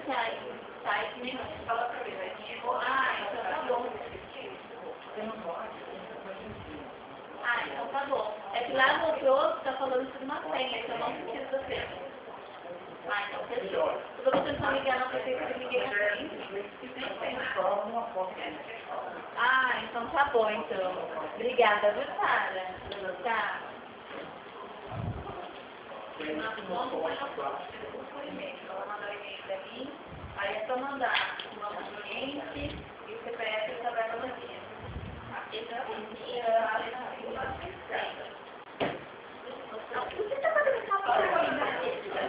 sai que nem fala pra mim, vai tipo, então tá bom. Então tá bom. É que lá no outro tá falando sobre uma senha, então não precisa ser. Então fechou. Eu vou tentar ligar na prefeitura e ninguém atende. Então tá bom, então. Obrigada, viu, Sara? Tá. Vamos por e-mail. Ela mandar o e-mail pra mim. Aí é só mandar o nome do cliente e o CPF da tabela daqui. Você está fazendo essa porra?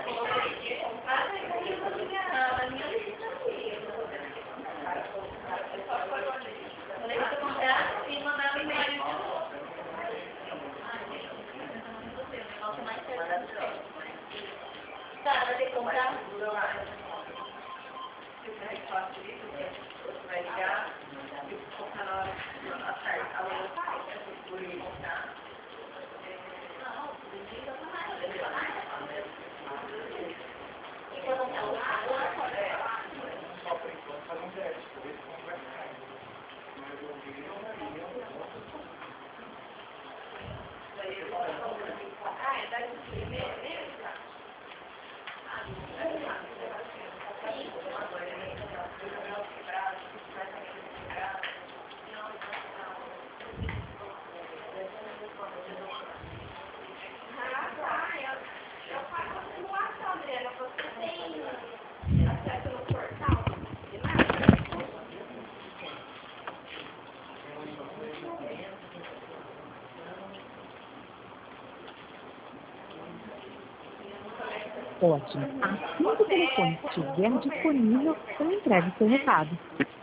E mandar o e-mail de novo. Tá, vai ter que comprar? Vai ligar e colocar na hora da tarde. Por ir comprar. Ótimo. Assim que o telefone estiver disponível, eu entrego seu recado.